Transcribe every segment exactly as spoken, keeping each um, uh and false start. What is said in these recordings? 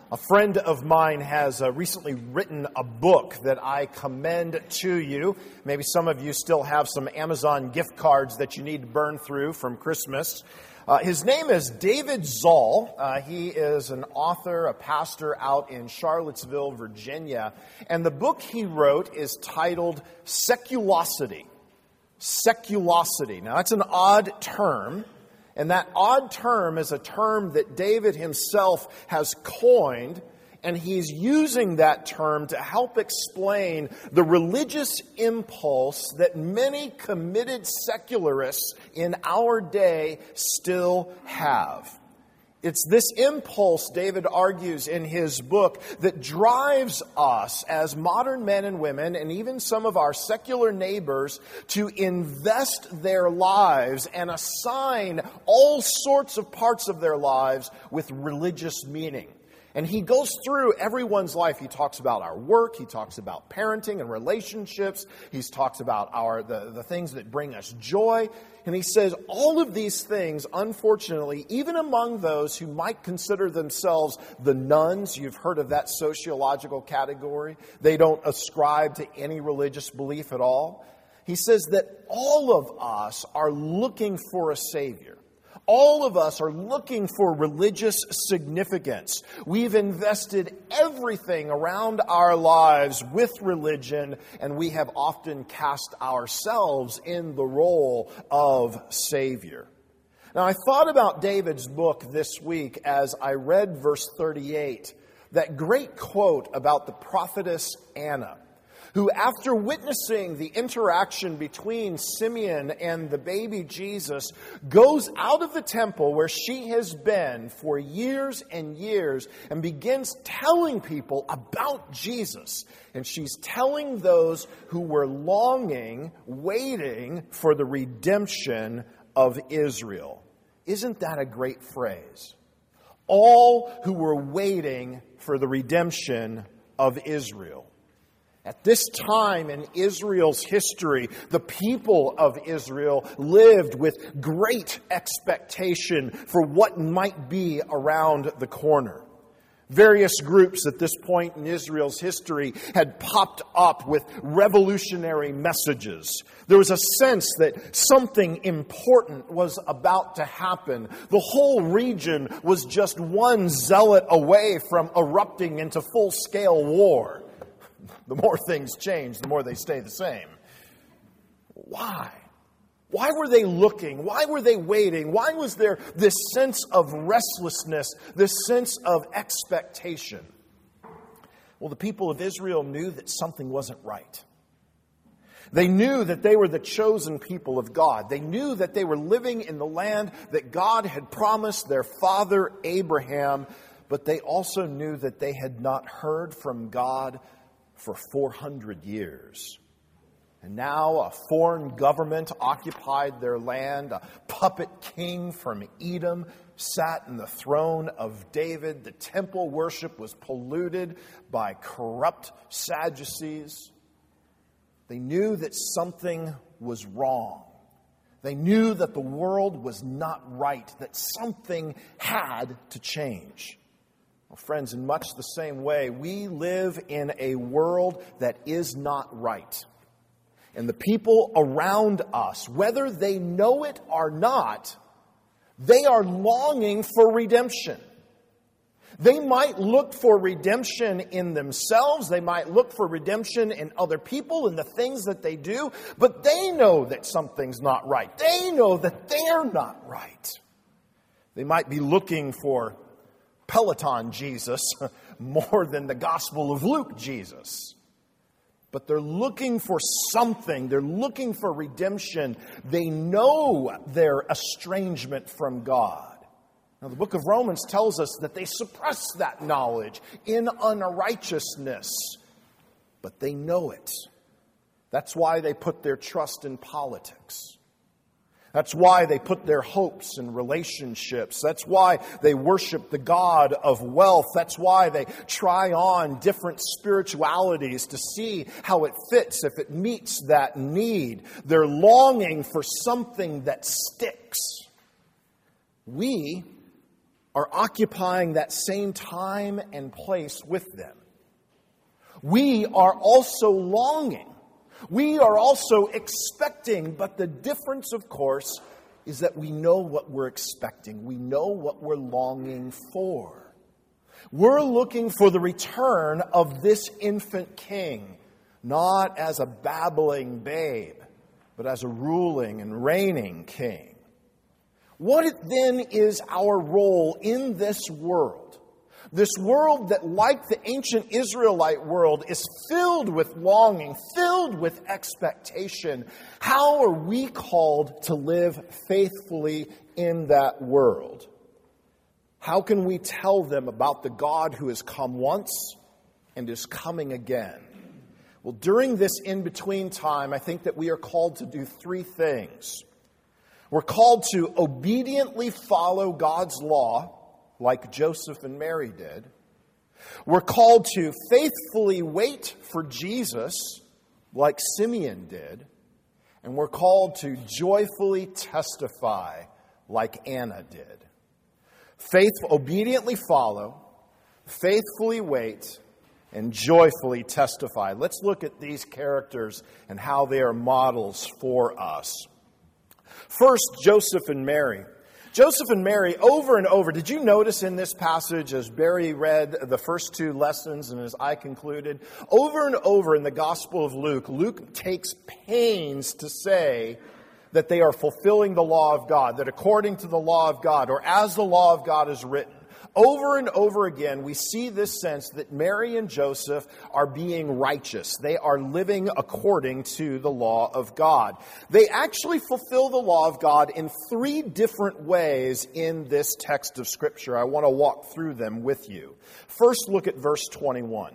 A friend of mine has uh, recently written a book that I commend to you. Maybe some of you still have some Amazon gift cards that you need to burn through from Christmas. Uh, his name is David Zahl. Uh, he is an author, a pastor out in Charlottesville, Virginia. And the book he wrote is titled Seculosity. Seculosity. Now, that's an odd term. And that odd term is a term that David himself has coined, and he's using that term to help explain the religious impulse that many committed secularists in our day still have. It's this impulse, David argues in his book, that drives us as modern men and women, and even some of our secular neighbors, to invest their lives and assign all sorts of parts of their lives with religious meaning. And he goes through everyone's life. He talks about our work. He talks about parenting and relationships. He talks about our the, the things that bring us joy. And he says all of these things, unfortunately, even among those who might consider themselves the nones, you've heard of that sociological category. They don't ascribe to any religious belief at all. He says that all of us are looking for a Savior. All of us are looking for religious significance. We've invested everything around our lives with religion, and we have often cast ourselves in the role of Savior. Now, I thought about David's book this week as I read verse thirty-eight, that great quote about the prophetess Anna, who, after witnessing the interaction between Simeon and the baby Jesus, goes out of the temple where she has been for years and years and begins telling people about Jesus. And she's telling those who were longing, waiting for the redemption of Israel. Isn't that a great phrase? All who were waiting for the redemption of Israel. At this time in Israel's history, the people of Israel lived with great expectation for what might be around the corner. Various groups at this point in Israel's history had popped up with revolutionary messages. There was a sense that something important was about to happen. The whole region was just one zealot away from erupting into full-scale war. The more things change, the more they stay the same. Why? Why were they looking? Why were they waiting? Why was there this sense of restlessness, this sense of expectation? Well, the people of Israel knew that something wasn't right. They knew that they were the chosen people of God. They knew that they were living in the land that God had promised their father Abraham, but they also knew that they had not heard from God for four hundred years. And now a foreign government occupied their land. A puppet king from Edom sat in the throne of David. The temple worship was polluted by corrupt Sadducees. They knew that something was wrong. They knew that the world was not right, that something had to change. Well, friends, in much the same way, we live in a world that is not right. And the people around us, whether they know it or not, they are longing for redemption. They might look for redemption in themselves. They might look for redemption in other people and the things that they do. But they know that something's not right. They know that they're not right. They might be looking for Peloton Jesus more than the Gospel of Luke Jesus. But they're looking for something. They're looking for redemption. They know their estrangement from God. Now, the book of Romans tells us that they suppress that knowledge in unrighteousness. But they know it. That's why they put their trust in politics. That's why they put their hopes in relationships. That's why they worship the god of wealth. That's why they try on different spiritualities to see how it fits, if it meets that need. They're longing for something that sticks. We are occupying that same time and place with them. We are also longing. We are also expecting, but the difference, of course, is that we know what we're expecting. We know what we're longing for. We're looking for the return of this infant king, not as a babbling babe, but as a ruling and reigning king. What then is our role in this world? This world that, like the ancient Israelite world, is filled with longing, filled with expectation. How are we called to live faithfully in that world? How can we tell them about the God who has come once and is coming again? Well, during this in-between time, I think that we are called to do three things. We're called to obediently follow God's law, like Joseph and Mary did. We're called to faithfully wait for Jesus, like Simeon did. And we're called to joyfully testify, like Anna did. Faith, obediently follow, faithfully wait, and joyfully testify. Let's look at these characters and how they are models for us. First, Joseph and Mary. Joseph and Mary, over and over, did you notice in this passage, as Barry read the first two lessons and as I concluded, over and over in the Gospel of Luke, Luke takes pains to say that they are fulfilling the law of God, that according to the law of God, or as the law of God is written. Over and over again, we see this sense that Mary and Joseph are being righteous. They are living according to the law of God. They actually fulfill the law of God in three different ways in this text of Scripture. I want to walk through them with you. First, look at verse twenty-one.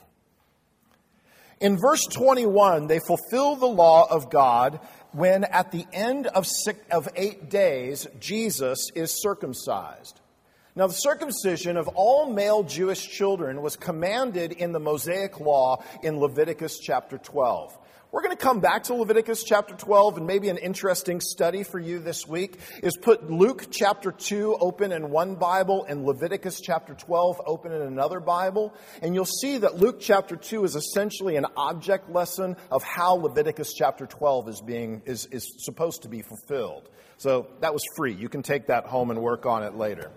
In verse twenty-one, they fulfill the law of God when at the end of six, of eight days, Jesus is circumcised. Now, the circumcision of all male Jewish children was commanded in the Mosaic law in Leviticus chapter twelve. We're going to come back to Leviticus chapter twelve, and maybe an interesting study for you this week is put Luke chapter two open in one Bible and Leviticus chapter twelve open in another Bible. And you'll see that Luke chapter two is essentially an object lesson of how Leviticus chapter twelve is being is, is supposed to be fulfilled. So that was free. You can take that home and work on it later.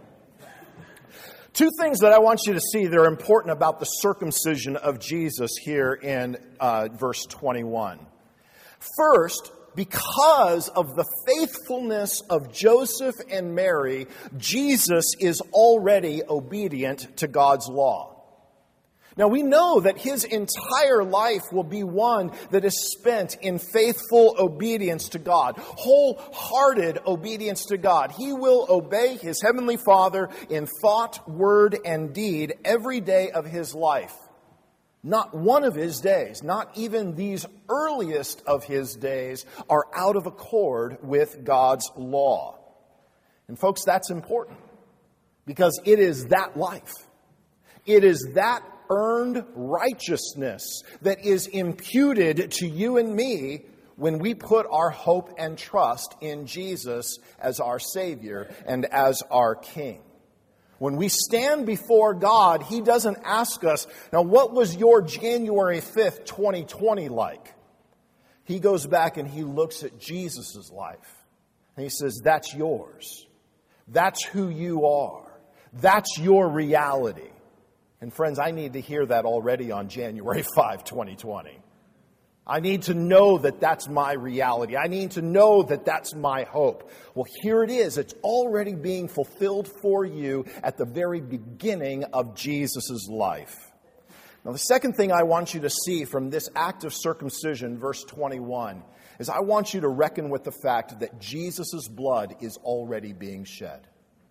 Two things that I want you to see that are important about the circumcision of Jesus here in uh, verse twenty-one. First, because of the faithfulness of Joseph and Mary, Jesus is already obedient to God's law. Now, we know that his entire life will be one that is spent in faithful obedience to God, wholehearted obedience to God. He will obey his heavenly Father in thought, word, and deed every day of his life. Not one of his days, not even these earliest of his days, are out of accord with God's law. And folks, that's important because it is that life. It is that earned righteousness that is imputed to you and me when we put our hope and trust in Jesus as our Savior and as our King. When we stand before God, he doesn't ask us, now what was your January fifth, twenty twenty like? He goes back and he looks at Jesus' life and he says, that's yours. That's who you are. That's your reality. And friends, I need to hear that already on January fifth, twenty twenty. I need to know that that's my reality. I need to know that that's my hope. Well, here it is. It's already being fulfilled for you at the very beginning of Jesus' life. Now, the second thing I want you to see from this act of circumcision, verse twenty-one, is I want you to reckon with the fact that Jesus' blood is already being shed.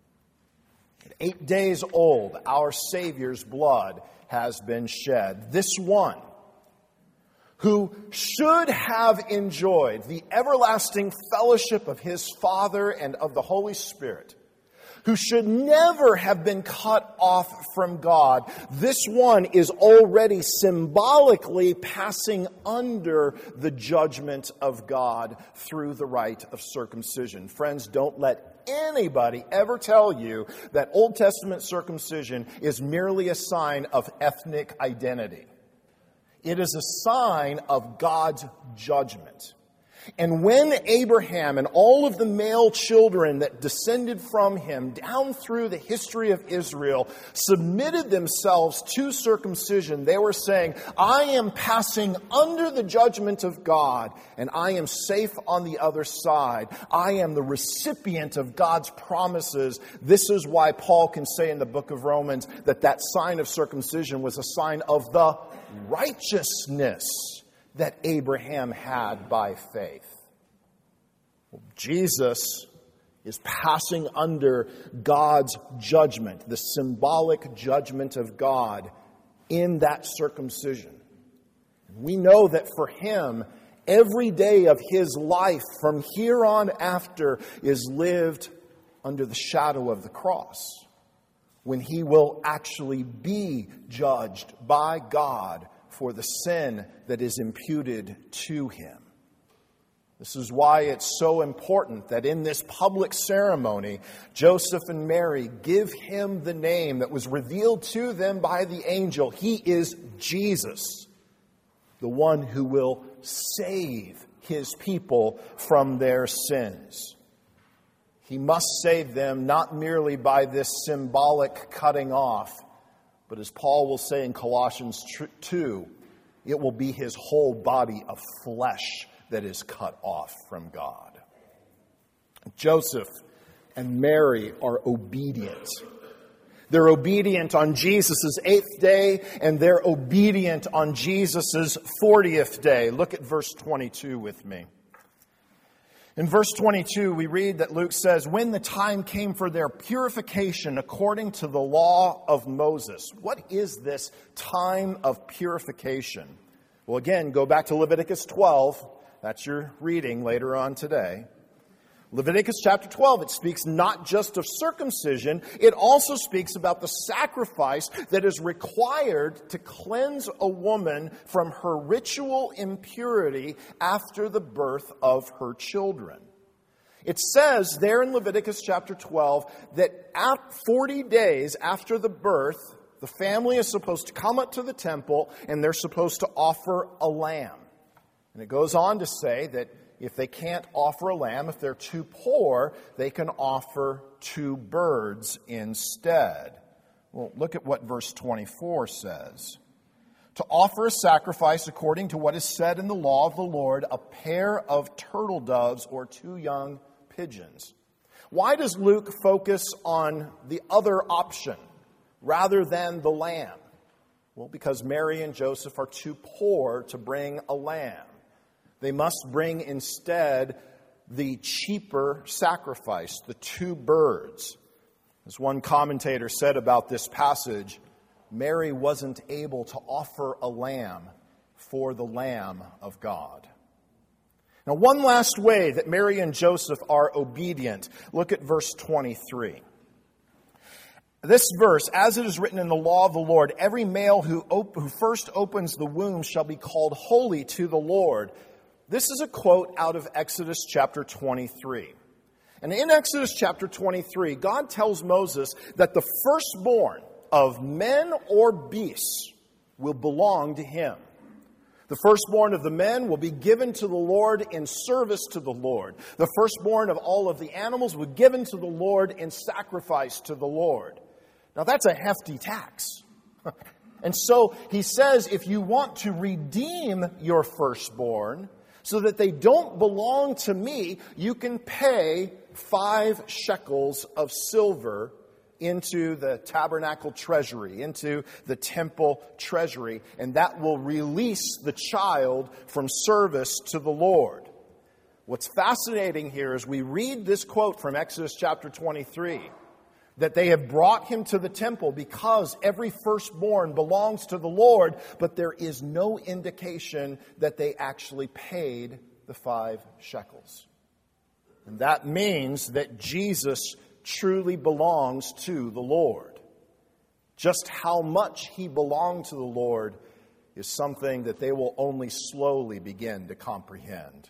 At eight days old, our Savior's blood has been shed. This one, who should have enjoyed the everlasting fellowship of his Father and of the Holy Spirit, who should never have been cut off from God. This one is already symbolically passing under the judgment of God through the rite of circumcision. Friends, don't let anybody ever tell you that Old Testament circumcision is merely a sign of ethnic identity. It is a sign of God's judgment. And when Abraham and all of the male children that descended from him down through the history of Israel submitted themselves to circumcision, they were saying, I am passing under the judgment of God, and I am safe on the other side. I am the recipient of God's promises. This is why Paul can say in the book of Romans that that sign of circumcision was a sign of the righteousness that Abraham had by faith. Well, Jesus is passing under God's judgment, the symbolic judgment of God in that circumcision. We know that for him, every day of his life from here on after is lived under the shadow of the cross, when he will actually be judged by God for the sin that is imputed to him. This is why it's so important that in this public ceremony, Joseph and Mary give him the name that was revealed to them by the angel. He is Jesus, the one who will save his people from their sins. He must save them not merely by this symbolic cutting off, but as Paul will say in Colossians two, it will be his whole body of flesh that is cut off from God. Joseph and Mary are obedient. They're obedient on Jesus' eighth day, and they're obedient on Jesus' fortieth day. Look at verse twenty-two with me. In verse twenty-two, we read that Luke says, when the time came for their purification according to the law of Moses. What is this time of purification? Well, again, go back to Leviticus twelve. That's your reading later on today. Leviticus chapter twelve, it speaks not just of circumcision, it also speaks about the sacrifice that is required to cleanse a woman from her ritual impurity after the birth of her children. It says there in Leviticus chapter twelve that at forty days after the birth, the family is supposed to come up to the temple and they're supposed to offer a lamb. And it goes on to say that if they can't offer a lamb, if they're too poor, they can offer two birds instead. Well, look at what verse twenty-four says. To offer a sacrifice according to what is said in the law of the Lord, a pair of turtle doves or two young pigeons. Why does Luke focus on the other option rather than the lamb? Well, because Mary and Joseph are too poor to bring a lamb. They must bring instead the cheaper sacrifice, the two birds. As one commentator said about this passage, Mary wasn't able to offer a lamb for the Lamb of God. Now, one last way that Mary and Joseph are obedient. Look at verse twenty-three. This verse, as it is written in the law of the Lord, every male who, op- who first opens the womb shall be called holy to the Lord. This is a quote out of Exodus chapter twenty-three. And in Exodus chapter twenty-three, God tells Moses that the firstborn of men or beasts will belong to him. The firstborn of the men will be given to the Lord in service to the Lord. The firstborn of all of the animals will be given to the Lord in sacrifice to the Lord. Now that's a hefty tax. And so he says, if you want to redeem your firstborn, so that they don't belong to me, you can pay five shekels of silver into the tabernacle treasury, into the temple treasury, and that will release the child from service to the Lord. What's fascinating here is we read this quote from Exodus chapter twenty-three, that they have brought him to the temple because every firstborn belongs to the Lord, but there is no indication that they actually paid the five shekels. And that means that Jesus truly belongs to the Lord. Just how much he belonged to the Lord is something that they will only slowly begin to comprehend.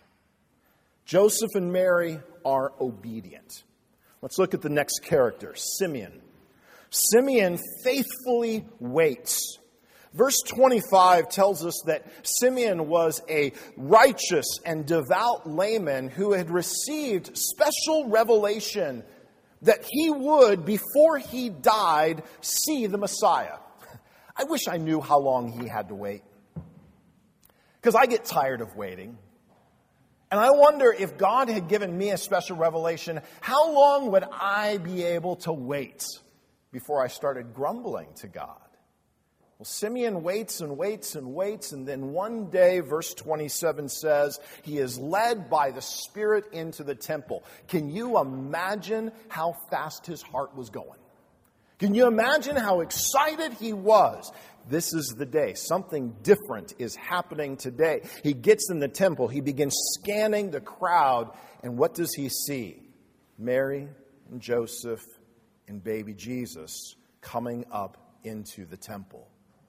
Joseph and Mary are obedient. Let's look at the next character, Simeon. Simeon faithfully waits. Verse twenty-five tells us that Simeon was a righteous and devout layman who had received special revelation that he would, before he died, see the Messiah. I wish I knew how long he had to wait, because I get tired of waiting. And I wonder, if God had given me a special revelation, how long would I be able to wait before I started grumbling to God? Well, Simeon waits and waits and waits, and then one day, verse twenty-seven says, he is led by the Spirit into the temple. Can you imagine how fast his heart was going? Can you imagine how excited he was? This is the day. Something different is happening today. He gets in the temple. He begins scanning the crowd, and what does he see? Mary and Joseph and baby Jesus coming up into the temple.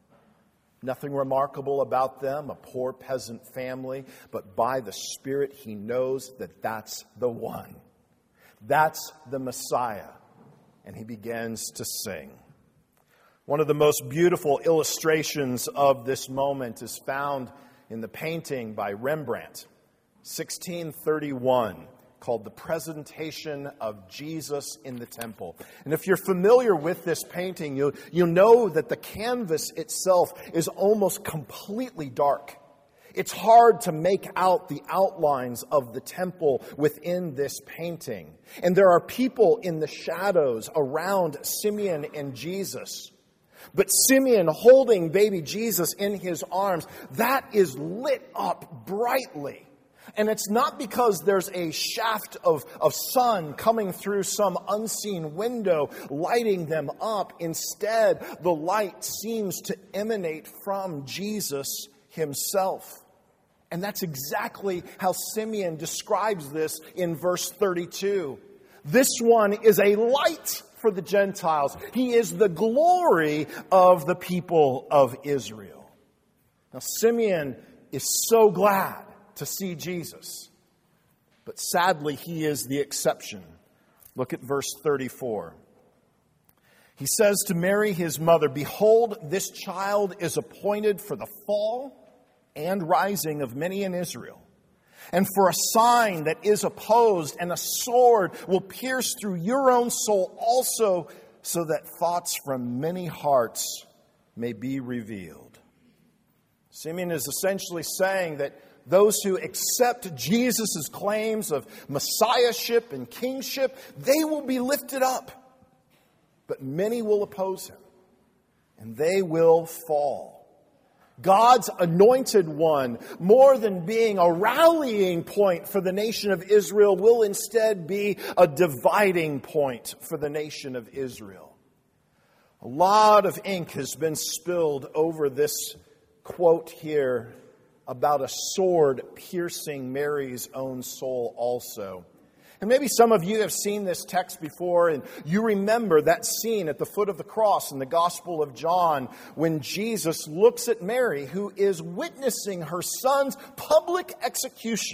Nothing remarkable about them, a poor peasant family, but by the Spirit he knows that that's the one. That's the Messiah. And he begins to sing. One of the most beautiful illustrations of this moment is found in the painting by Rembrandt, sixteen thirty-one, called The Presentation of Jesus in the Temple. And if you're familiar with this painting, you you know that the canvas itself is almost completely dark. It's hard to make out the outlines of the temple within this painting. And there are people in the shadows around Simeon and Jesus. But Simeon holding baby Jesus in his arms, that is lit up brightly. And it's not because there's a shaft of, of sun coming through some unseen window lighting them up. Instead, the light seems to emanate from Jesus himself. And that's exactly how Simeon describes this in verse thirty-two. This one is a light for the Gentiles. He is the glory of the people of Israel. Now, Simeon is so glad to see Jesus. But sadly, he is the exception. Look at verse thirty-four. He says to Mary, his mother, "Behold, this child is appointed for the fall and rising of many in Israel, and for a sign that is opposed, and a sword will pierce through your own soul also, so that thoughts from many hearts may be revealed." Simeon is essentially saying that those who accept Jesus' claims of messiahship and kingship, they will be lifted up. But many will oppose him, and they will fall. God's anointed one, more than being a rallying point for the nation of Israel, will instead be a dividing point for the nation of Israel. A lot of ink has been spilled over this quote here about a sword piercing Mary's own soul also. And maybe some of you have seen this text before, and you remember that scene at the foot of the cross in the Gospel of John when Jesus looks at Mary, who is witnessing her son's public execution.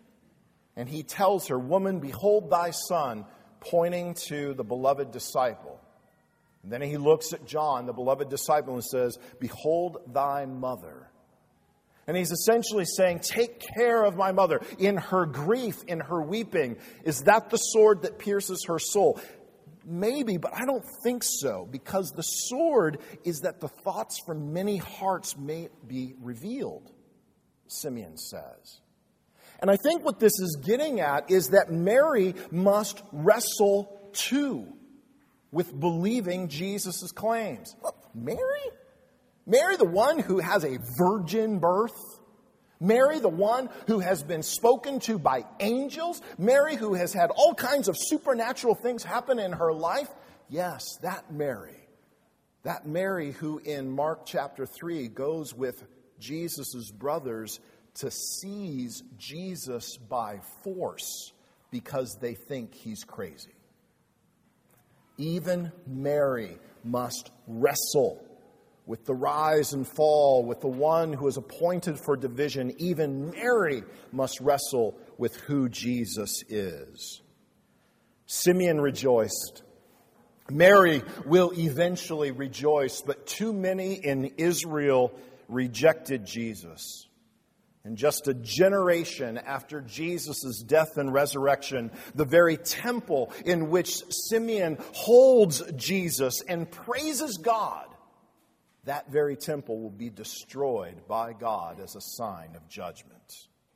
And he tells her, "Woman, behold thy son," pointing to the beloved disciple. And then he looks at John, the beloved disciple, and says, "Behold thy mother." And he's essentially saying, take care of my mother in her grief, in her weeping. Is that the sword that pierces her soul? Maybe, but I don't think so, because the sword is that the thoughts from many hearts may be revealed, Simeon says. And I think what this is getting at is that Mary must wrestle too with believing Jesus' claims. Mary? Mary, the one who has a virgin birth. Mary, the one who has been spoken to by angels. Mary, who has had all kinds of supernatural things happen in her life. Yes, that Mary. That Mary who in Mark chapter three goes with Jesus' brothers to seize Jesus by force because they think he's crazy. Even Mary must wrestle with the rise and fall, with the one who is appointed for division. Even Mary must wrestle with who Jesus is. Simeon rejoiced. Mary will eventually rejoice, but too many in Israel rejected Jesus. And just a generation after Jesus' death and resurrection, the very temple in which Simeon holds Jesus and praises God, that very temple will be destroyed by God as a sign of judgment.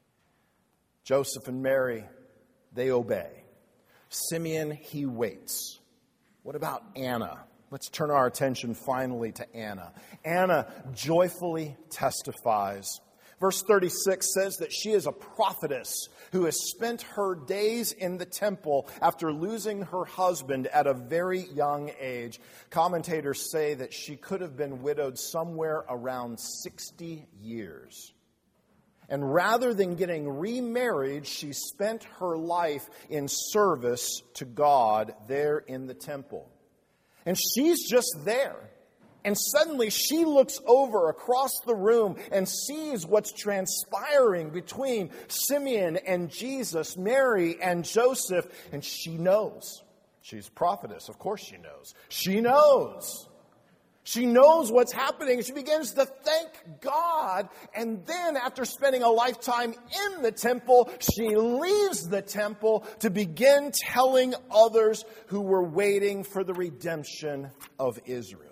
Joseph and Mary, they obey. Simeon, he waits. What about Anna? Let's turn our attention finally to Anna. Anna joyfully testifies. Verse thirty-six says that she is a prophetess who has spent her days in the temple after losing her husband at a very young age. Commentators say that she could have been widowed somewhere around sixty years. And rather than getting remarried, she spent her life in service to God there in the temple. And she's just there. And suddenly she looks over across the room and sees what's transpiring between Simeon and Jesus, Mary and Joseph. And she knows. She's a prophetess. Of course she knows. She knows. She knows what's happening. She begins to thank God. And then after spending a lifetime in the temple, she leaves the temple to begin telling others who were waiting for the redemption of Israel.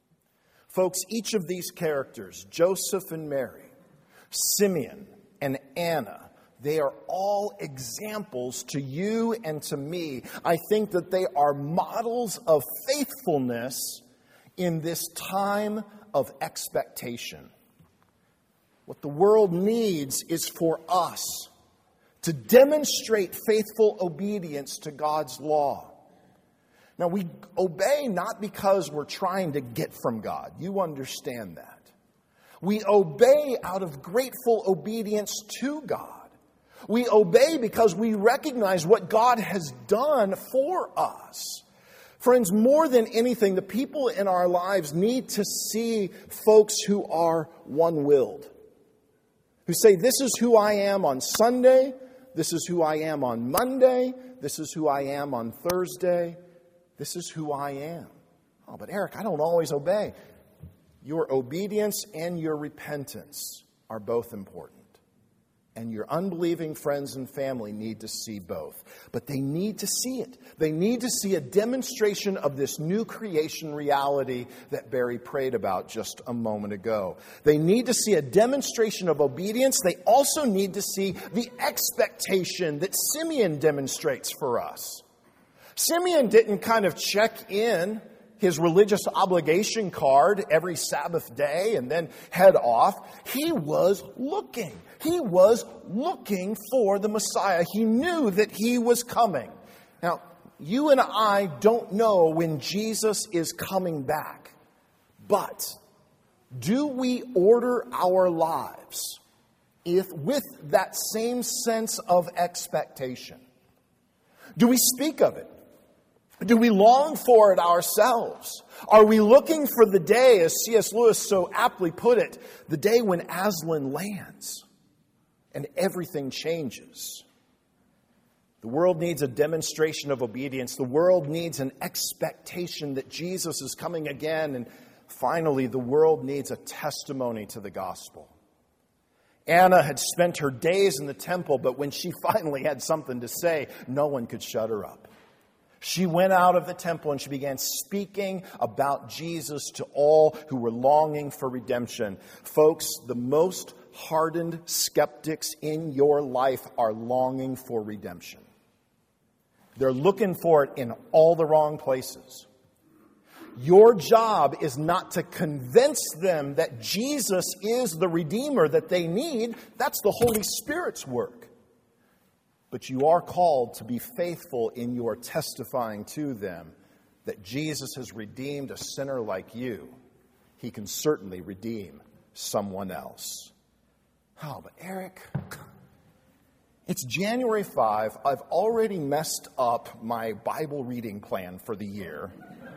Folks, each of these characters, Joseph and Mary, Simeon and Anna, they are all examples to you and to me. I think that they are models of faithfulness in this time of expectation. What the world needs is for us to demonstrate faithful obedience to God's law. Now, we obey not because we're trying to get from God. You understand that. We obey out of grateful obedience to God. We obey because we recognize what God has done for us. Friends, more than anything, the people in our lives need to see folks who are one-willed, who say, this is who I am on Sunday, this is who I am on Monday, this is who I am on Thursday, this is who I am. Oh, but Eric, I don't always obey. Your obedience and your repentance are both important. And your unbelieving friends and family need to see both. But they need to see it. They need to see a demonstration of this new creation reality that Barry prayed about just a moment ago. They need to see a demonstration of obedience. They also need to see the expectation that Simeon demonstrates for us. Simeon didn't kind of check in his religious obligation card every Sabbath day and then head off. He was looking. He was looking for the Messiah. He knew that he was coming. Now, you and I don't know when Jesus is coming back. But do we order our lives if, with that same sense of expectation? Do we speak of it? Do we long for it ourselves? Are we looking for the day, as C S Lewis so aptly put it, the day when Aslan lands and everything changes? The world needs a demonstration of obedience. The world needs an expectation that Jesus is coming again. And finally, the world needs a testimony to the gospel. Anna had spent her days in the temple, but when she finally had something to say, no one could shut her up. She went out of the temple and she began speaking about Jesus to all who were longing for redemption. Folks, the most hardened skeptics in your life are longing for redemption. They're looking for it in all the wrong places. Your job is not to convince them that Jesus is the Redeemer that they need. That's the Holy Spirit's work. But you are called to be faithful in your testifying to them that Jesus has redeemed a sinner like you. He can certainly redeem someone else. Oh, but Eric, It's January fifth. I've already messed up my Bible reading plan for the year.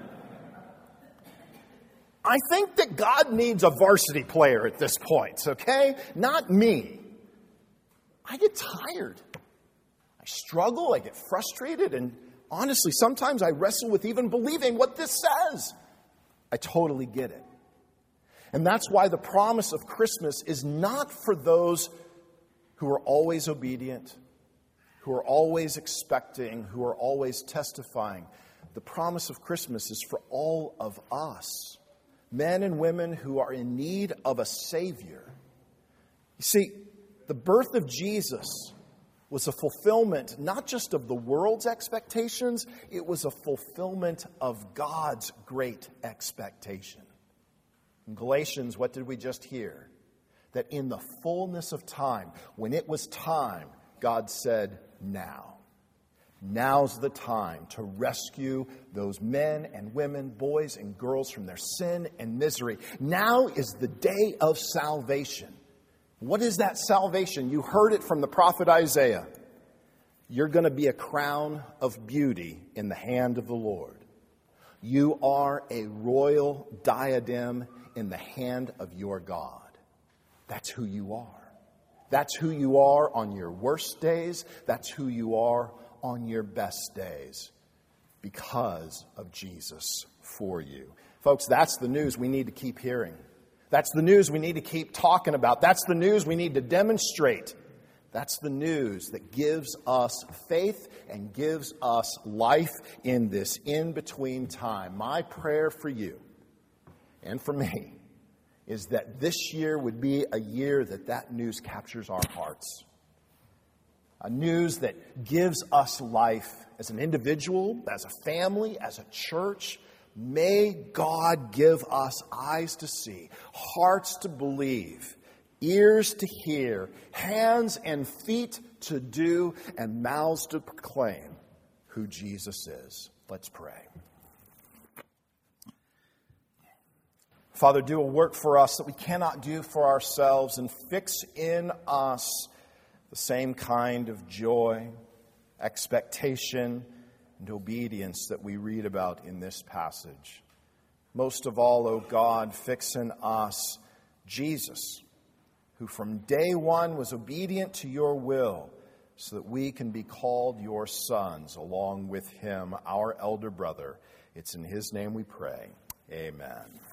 I think that God needs a varsity player at this point, okay? Not me. I get tired. I struggle, I get frustrated, and honestly, sometimes I wrestle with even believing what this says. I totally get it. And that's why the promise of Christmas is not for those who are always obedient, who are always expecting, who are always testifying. The promise of Christmas is for all of us, men and women who are in need of a Savior. You see, the birth of Jesus was a fulfillment not just of the world's expectations, it was a fulfillment of God's great expectation. In Galatians, what did we just hear? That in the fullness of time, when it was time, God said, now. Now's the time to rescue those men and women, boys and girls from their sin and misery. Now is the day of salvation. What is that salvation? You heard it from the prophet Isaiah. You're going to be a crown of beauty in the hand of the Lord. You are a royal diadem in the hand of your God. That's who you are. That's who you are on your worst days. That's who you are on your best days because of Jesus for you. Folks, that's the news we need to keep hearing. That's the news we need to keep talking about. That's the news we need to demonstrate. That's the news that gives us faith and gives us life in this in-between time. My prayer for you and for me is that this year would be a year that that news captures our hearts. A news that gives us life as an individual, as a family, as a church. May God give us eyes to see, hearts to believe, ears to hear, hands and feet to do, and mouths to proclaim who Jesus is. Let's pray. Father, do a work for us that we cannot do for ourselves, and fix in us the same kind of joy, expectation, and obedience that we read about in this passage. Most of all, O God, fix in us Jesus, who from day one was obedient to your will, so that we can be called your sons along with him, our elder brother. It's in his name we pray. Amen.